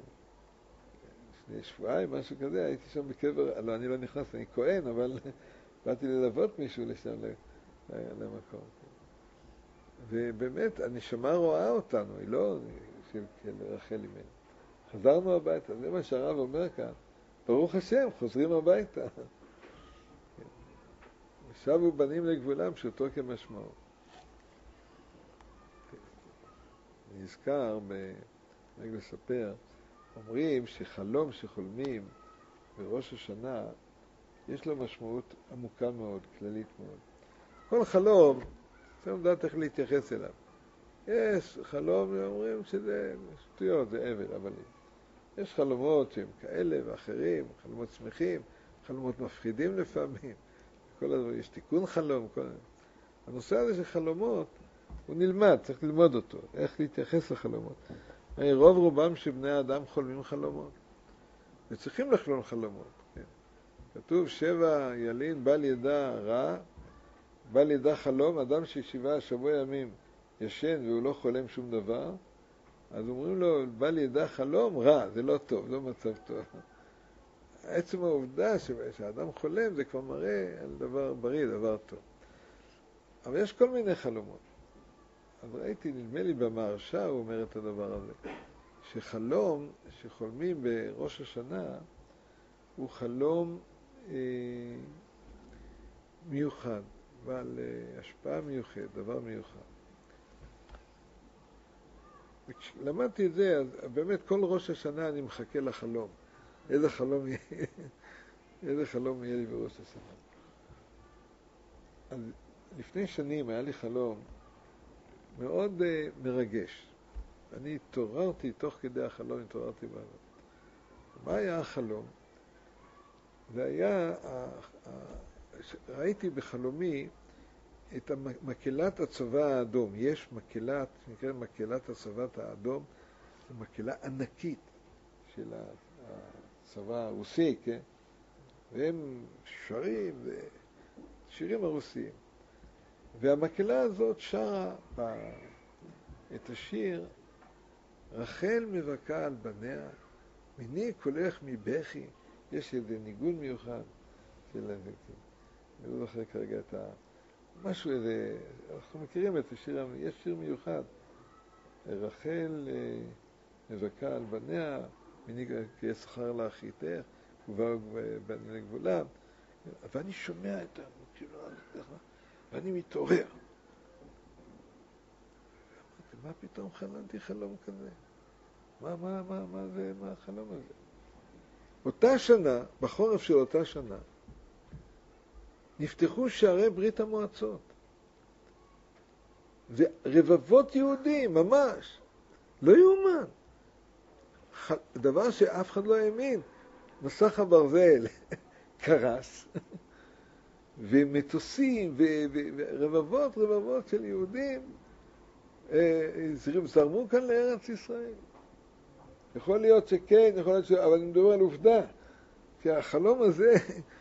לפני שבועיים, משהו כזה, הייתי שם בקבר, לא, אני לא נכנס, אני כהן, אבל באתי ללוות מישהו לשם למקום. ובאמת, הנשמה רואה אותנו, היא לא של רחל אמנו. חזרנו הביתה, זה מה שהרב אומר כאן. ברוך השם, חוזרים הביתה. ושבו בנים לגבולם, פשוטו כמשמעו. אני נזכר, רגע לספר, אומרים שחלום שחולמים בראש השנה, יש לו משמעות עמוקה מאוד, כללית מאוד. כל חלום, צריך לדעת איך להתייחס אליו. יש חלום, אומרים שזה שטויות, זה אבל, אבל יש חלומות שהם כאלה ואחרים, חלומות שמחים, חלומות מפחידים לפעמים. כל הדבר, יש תיקון חלום. כל... הנושא הזה של חלומות, הוא נלמד, צריך ללמוד אותו, איך להתייחס לחלומות. רוב רובם שבני האדם חולמים חלומות, וצריכים לחלום חלומות. כן. כתוב שבע ילין בל ידע רע, בל ידע חלום, אדם ששבעה שבוע ימים ישן והוא לא חולם שום דבר, אז אומרים לו, בל ידע חלום רע, זה לא טוב, לא מצב טוב. עצם העובדה שהאדם חולם זה כבר מראה על דבר בריא, דבר טוב. אבל יש כל מיני חלומות. אז ראיתי, נדמה לי במהרש"א, הוא אומר את הדבר הזה, שחלום שחולמים בראש השנה הוא חלום אה, מיוחד, בעל אה, השפעה מיוחד, דבר מיוחד. כשלמדתי את זה, אז באמת כל ראש השנה אני מחכה לחלום. איזה חלום יהיה, איזה חלום יהיה לי בראש השנה. אז לפני שנים היה לי חלום מאוד uh, מרגש. אני התעוררתי, תוך כדי החלום התעוררתי בעבר. מה היה החלום? זה היה, ראיתי בחלומי את מקהלת הצבא האדום. יש מקהלת, שנקרא מקהלת הצבא האדום, זו מקהלה ענקית של הצבא הרוסי, כן? והם שרים, שירים הרוסיים. והמקהלה הזאת שרה את השיר, רחל מבכה על בניה, מיני קולך מבכי. יש איזה ניגון מיוחד של זה, אני לא זוכר כרגע את ה... משהו איזה, אנחנו מכירים את השיר, יש שיר מיוחד, רחל מבכה על בניה, מיני כי שכר לאחיתך, ובאו בני לגבולם, ואני שומע את המקהלה הזאת, ואני מתעורר. אמרתי, מה פתאום חלמתי חלום כזה? מה, מה, מה, מה זה, מה החלום הזה? אותה שנה, בחורף של אותה שנה, נפתחו שערי ברית המועצות. ורבבות יהודים, ממש, לא יאומן. דבר שאף אחד לא האמין. מסך הברזל קרס, ומטוסים, ורבבות רבבות של יהודים זרמו כאן לארץ ישראל. יכול להיות שכן, יכול להיות ש... אבל אני מדבר על עובדה, כי החלום הזה,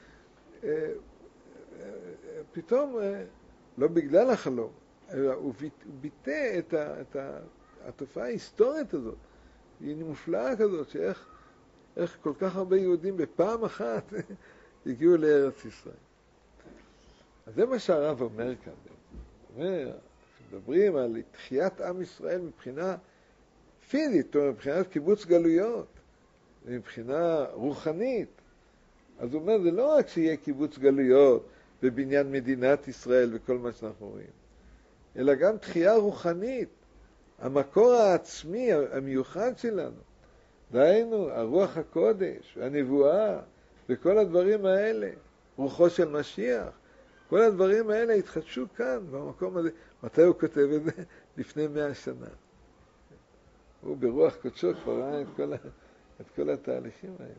פתאום, לא בגלל החלום, אלא הוא ביטא את, ה... את ה... התופעה ההיסטורית הזאת, היא מופלאה כזאת, שאיך איך כל כך הרבה יהודים בפעם אחת הגיעו לארץ ישראל. אז זה מה שהרב אומר כאן. הוא אומר, כשמדברים על תחיית עם ישראל מבחינה פיזית, או מבחינת קיבוץ גלויות, מבחינה רוחנית, אז הוא אומר, זה לא רק שיהיה קיבוץ גלויות בבניין מדינת ישראל וכל מה שאנחנו רואים, אלא גם תחייה רוחנית, המקור העצמי המיוחד שלנו. דהיינו, הרוח הקודש, הנבואה, וכל הדברים האלה, רוחו של משיח, כל הדברים האלה התחדשו כאן, במקום הזה. מתי הוא כותב את זה? לפני מאה שנה. הוא ברוח קודשו כבר ראה את כל, את כל התהליכים האלה.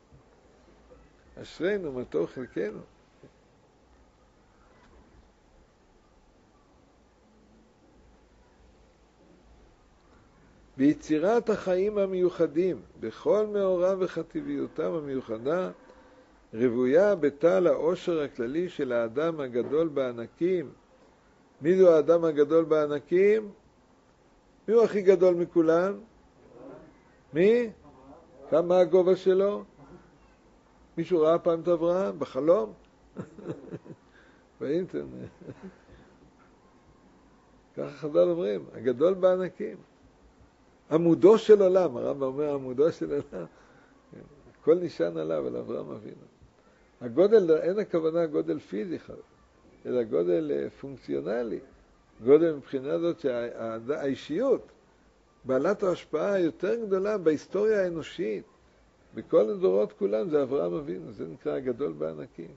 אשרינו, מה טוב חלקנו. ביצירת החיים המיוחדים, בכל מאורם וחטיביותם המיוחדה, רבויה בטל העושר הכללי של האדם הגדול בענקים. מי זו האדם הגדול בענקים? מי הוא הכי גדול מכולם? מי? כמה הגובה שלו? מישהו ראה פעם את אברהם? בחלום? באינטרנט. ככה חז"ל אומרים, הגדול בענקים. עמודו של עולם, הרב אומר עמודו של עולם, הכל נשען עליו, על אברהם אבינו. הגודל, אין הכוונה גודל פיזי, אלא גודל פונקציונלי, גודל מבחינה זאת שהאישיות, בעלת ההשפעה היותר גדולה בהיסטוריה האנושית, בכל הדורות כולם, זה אברהם אבינו, זה נקרא הגדול בענקים.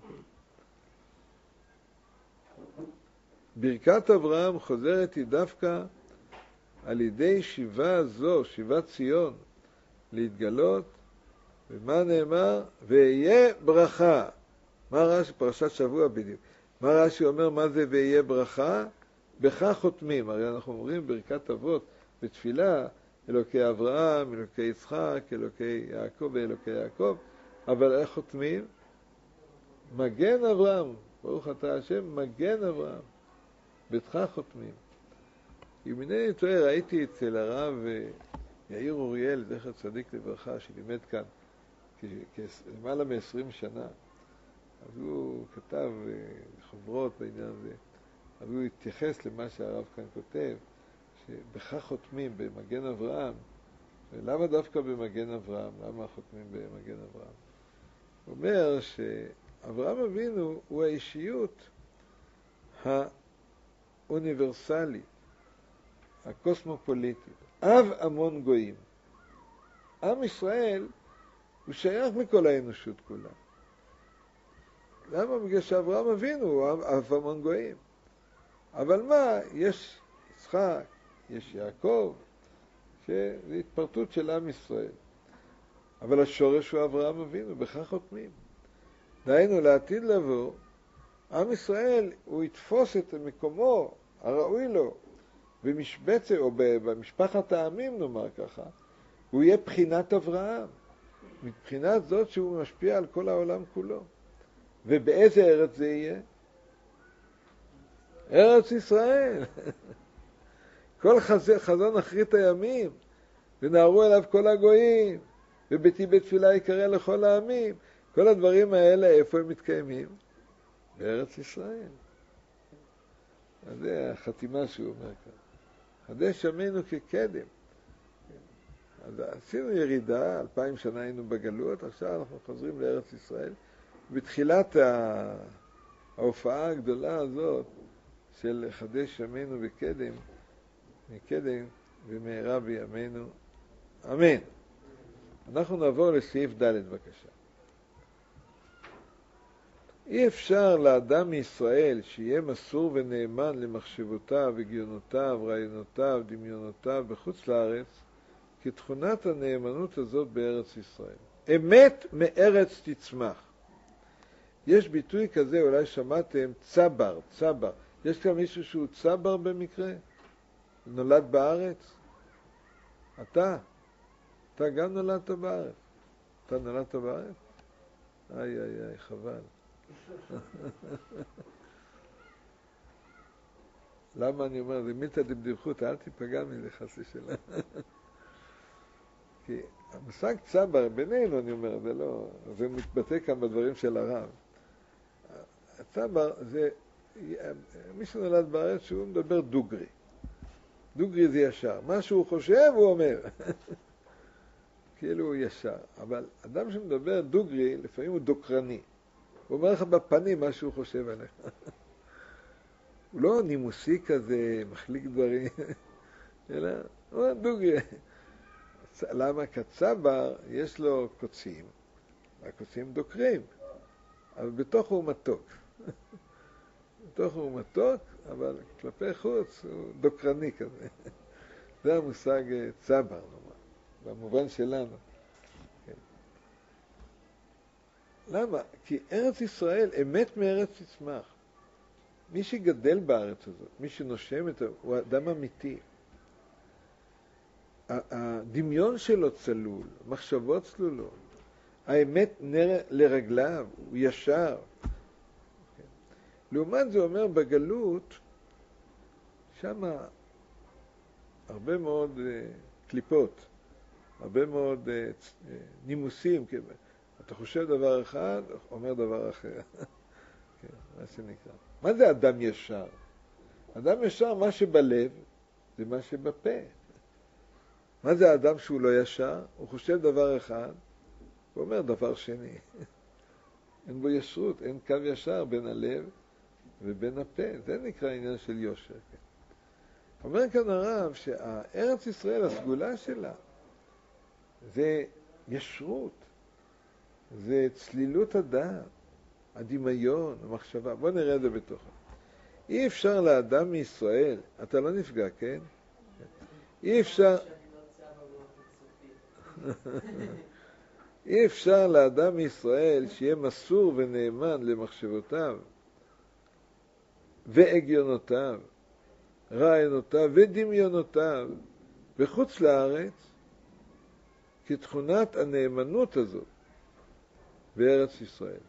ברכת אברהם חוזרת היא דווקא על ידי שיבה זו, שיבת ציון, להתגלות, ומה נאמר? ויהיה ברכה. מה רש"י? פרשת שבוע בדיוק. מה רש"י אומר? מה זה ויהיה ברכה? בכך חותמים. הרי אנחנו אומרים ברכת אבות בתפילה, אלוקי אברהם, אלוקי יצחק, אלוקי יעקב ואלוקי יעקב, אבל איך חותמים? מגן אברהם, ברוך אתה השם, מגן אברהם. בתך חותמים. אם אינני טועה, ראיתי אצל הרב יאיר אוריאל, זכר צדיק לברכה, שלימד כאן למעלה מ-עשרים שנה, אז הוא כתב חוברות בעניין הזה, אז הוא התייחס למה שהרב כאן כותב, שבכך חותמים במגן אברהם, ולמה דווקא במגן אברהם? למה חותמים במגן אברהם? הוא אומר שאברהם אבינו הוא האישיות האוניברסלית, הקוסמופוליטית. אב המון גויים. עם ישראל הוא שייך מכל האנושות כולה. למה? בגלל שאברהם אבינו הוא אב המון גויים. אבל מה? יש יצחק, יש יעקב, שזה התפרטות של עם ישראל. אבל השורש הוא אברהם אבינו, בכך חותמים. דהיינו, לעתיד לבוא, עם ישראל הוא יתפוס את מקומו הראוי לו במשבצת, או במשפחת העמים, נאמר ככה, הוא יהיה בחינת אברהם, מבחינת זאת שהוא משפיע על כל העולם כולו. ובאיזה ארץ זה יהיה? ארץ ישראל. כל חזון אחרית הימים, ונערו אליו כל הגויים, וביתי בית תפילה יקרא לכל העמים. כל הדברים האלה, איפה הם מתקיימים? בארץ ישראל. אז זה החתימה שהוא אומר כאן. חדש ימינו כקדם. אז עשינו ירידה, אלפיים שנה היינו בגלות, עכשיו אנחנו חוזרים לארץ ישראל. בתחילת ההופעה הגדולה הזאת של חדש ימינו בקדם, מקדם ומהרה בימינו. אמן. אנחנו נעבור לסעיף ד' בבקשה. אי אפשר לאדם מישראל שיהיה מסור ונאמן למחשבותיו, הגיונותיו, רעיונותיו, דמיונותיו בחוץ לארץ, כתכונת הנאמנות הזאת בארץ ישראל. אמת מארץ תצמח. יש ביטוי כזה, אולי שמעתם, צבר, צבר. יש כאן מישהו שהוא צבר במקרה? נולד בארץ? אתה? אתה גם נולדת בארץ. אתה נולדת בארץ? איי, איי, איי, חבל. למה אני אומר, זה מיתא דבדיחותא, אל תיפגע מזה חס ושלום. כי המושג צבר, בינינו אני אומר, זה לא, זה מתבטא כאן בדברים של הרב. הצבר זה, מי שנולד בארץ שהוא מדבר דוגרי. דוגרי זה ישר. מה שהוא חושב הוא אומר. כאילו הוא ישר. אבל אדם שמדבר דוגרי, לפעמים הוא דוקרני. הוא אומר לך בפנים מה שהוא חושב עליך. הוא לא נימוסי כזה, מחליק דברים, אלא הוא אומר דוגרי. למה? כצבר יש לו קוצים, והקוצים דוקרים, אבל בתוך הוא מתוק. בתוך הוא מתוק, אבל כלפי חוץ הוא דוקרני כזה. זה המושג צבר, נאמר, במובן שלנו. כן. למה? כי ארץ ישראל, אמת מארץ תצמח. מי שגדל בארץ הזאת, מי שנושם את זה, הוא אדם אמיתי. הדמיון שלו צלול, מחשבות צלולות. האמת נר לרגליו, הוא ישר. לעומת זה אומר בגלות, שם הרבה מאוד uh, קליפות, הרבה מאוד uh, נימוסים. כן. אתה חושב דבר אחד, אומר דבר אחר. כן, מה שנקרא. מה זה אדם ישר? אדם ישר, מה שבלב, זה מה שבפה. מה זה האדם שהוא לא ישר? הוא חושב דבר אחד, הוא אומר דבר שני. אין בו ישרות, אין קו ישר בין הלב ובין הפה. זה נקרא עניין של יושר. אומר כאן הרב שהארץ ישראל, הסגולה שלה, זה ישרות, זה צלילות הדעת, הדמיון, המחשבה. בוא נראה את זה בתוכה. אי אפשר לאדם מישראל, אתה לא נפגע, כן? אי אפשר... אי אפשר לאדם מישראל שיהיה מסור ונאמן למחשבותיו והגיונותיו, רעיונותיו ודמיונותיו בחוץ לארץ, כתכונת הנאמנות הזאת בארץ ישראל.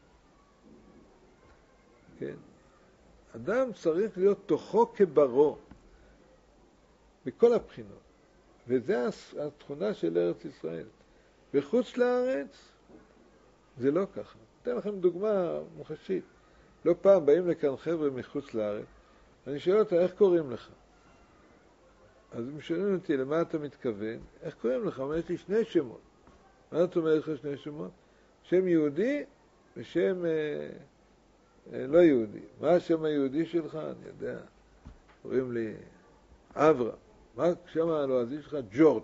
כן? אדם צריך להיות תוכו כברו בכל הבחינות. וזה התכונה של ארץ ישראל. בחוץ לארץ זה לא ככה. אתן לכם דוגמה מוחשית. לא פעם באים לכאן חבר'ה מחוץ לארץ, אני שואל אותה, איך קוראים לך? אז הם שואלים אותי, למה אתה מתכוון? איך קוראים לך? אומר, יש לי שני שמות. מה אתה אומר לך שני שמות? שם יהודי ושם אה, אה, לא יהודי. מה השם היהודי שלך? אני יודע. קוראים לי אברהם. מה שם הלועזי שלך? ג'ורג'.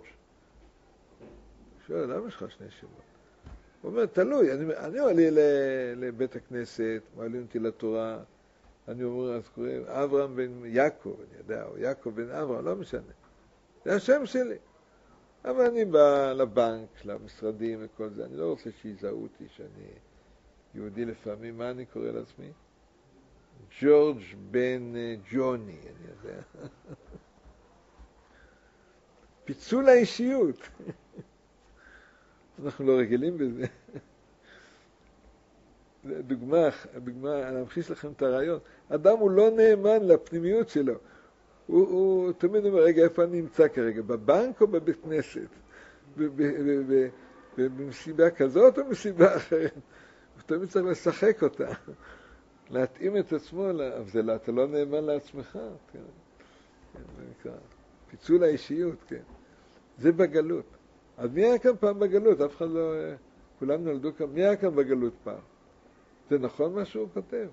שואל, למה יש לך שני שמות? הוא אומר, תלוי, אני, אני עולה לבית הכנסת, מעלים אותי לתורה, אני אומר, אז קוראים, אברהם בן יעקב, אני יודע, או יעקב בן אברהם, לא משנה. זה השם שלי. אבל אני בא לבנק, למשרדים וכל זה, אני לא רוצה שיזהו אותי שאני יהודי לפעמים. מה אני קורא לעצמי? ג'ורג' בן ג'וני, אני יודע. פיצול האישיות. אנחנו לא רגילים בזה. דוגמה, דוגמה, אני אמחיש לכם את הרעיון. אדם הוא לא נאמן לפנימיות שלו. הוא, הוא תמיד אומר, רגע, איפה אני נמצא כרגע? בבנק או בבית כנסת? במסיבה כזאת או מסיבה אחרת? הוא תמיד צריך לשחק אותה. להתאים את עצמו, אבל אתה לא נאמן לעצמך. כן. זה נקרא. פיצול האישיות, כן. זה בגלות. אז מי היה כאן פעם בגלות? אף אחד לא... כולם נולדו כאן. מי היה כאן בגלות פעם? זה נכון מה שהוא כותב?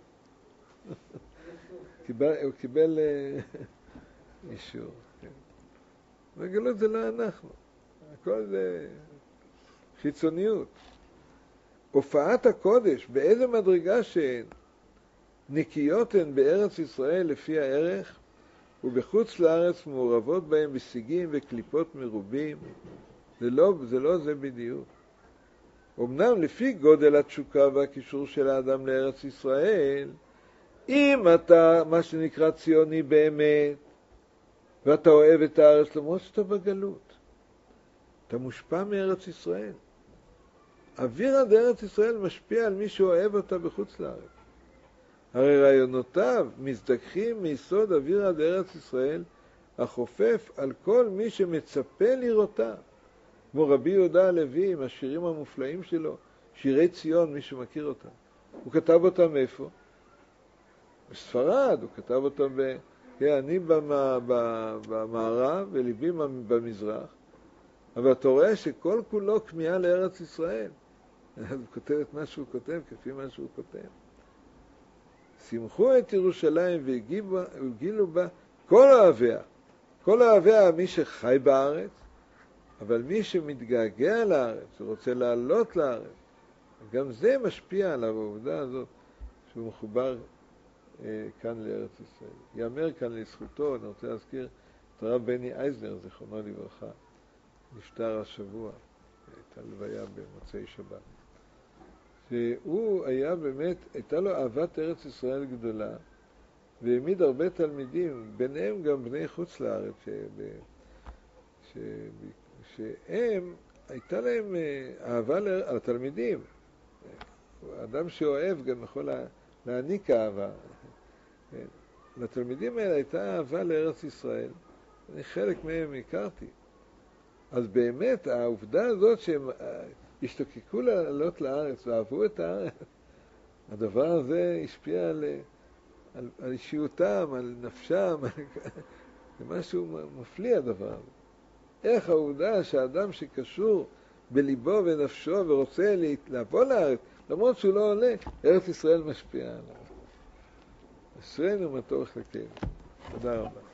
הוא קיבל אישור. בגלות זה לא אנחנו. הכל זה חיצוניות. הופעת הקודש, באיזה מדרגה שהן נקיות הן בארץ ישראל לפי הערך, ובחוץ לארץ מעורבות בהם בשיגים וקליפות מרובים. זה לא זה, לא זה בדיוק. אמנם לפי גודל התשוקה והקישור של האדם לארץ ישראל, אם אתה מה שנקרא ציוני באמת, ואתה אוהב את הארץ למרות שאתה בגלות, אתה מושפע מארץ ישראל. אוויר עד ארץ ישראל משפיע על מי שאוהב אותה בחוץ לארץ. הרי רעיונותיו מזדככים מיסוד אוויר עד ארץ ישראל, החופף על כל מי שמצפה לראותה. כמו רבי יהודה הלוי עם השירים המופלאים שלו, שירי ציון, מי שמכיר אותם. הוא כתב אותם איפה? בספרד, הוא כתב אותם ב... כן, אני במה, במערב וליבי במזרח, אבל אתה רואה שכל כולו כמיהה לארץ ישראל. אז הוא כותב את מה שהוא כותב, כפי מה שהוא כותב. שמחו את ירושלים והגילו בה כל אוהביה. כל אוהביה מי שחי בארץ, אבל מי שמתגעגע לארץ, ורוצה לעלות לארץ, גם זה משפיע על העובדה הזאת, שהוא מחובר אה, כאן לארץ ישראל. יאמר כאן לזכותו, אני רוצה להזכיר את הרב בני אייזנר, זכרונו לברכה, נפטר השבוע, הייתה לוויה במוצאי שבת. שהוא היה באמת, הייתה לו אהבת ארץ ישראל גדולה, והעמיד הרבה תלמידים, ביניהם גם בני חוץ לארץ, שב, ש, שהם, הייתה להם אהבה לתלמידים. אדם שאוהב גם יכול להעניק אהבה. לתלמידים האלה הייתה אהבה לארץ ישראל, אני חלק מהם הכרתי. אז באמת העובדה הזאת שהם השתוקקו לעלות לארץ ואהבו את הארץ, הדבר הזה השפיע על, על, על אישיותם, על נפשם, זה משהו מפליא הדבר הזה. איך העובדה שהאדם שקשור בליבו ונפשו ורוצה לבוא לארץ, למרות שהוא לא עולה, ארץ ישראל משפיעה עליו. אשרינו מה טוב חלקנו. תודה רבה.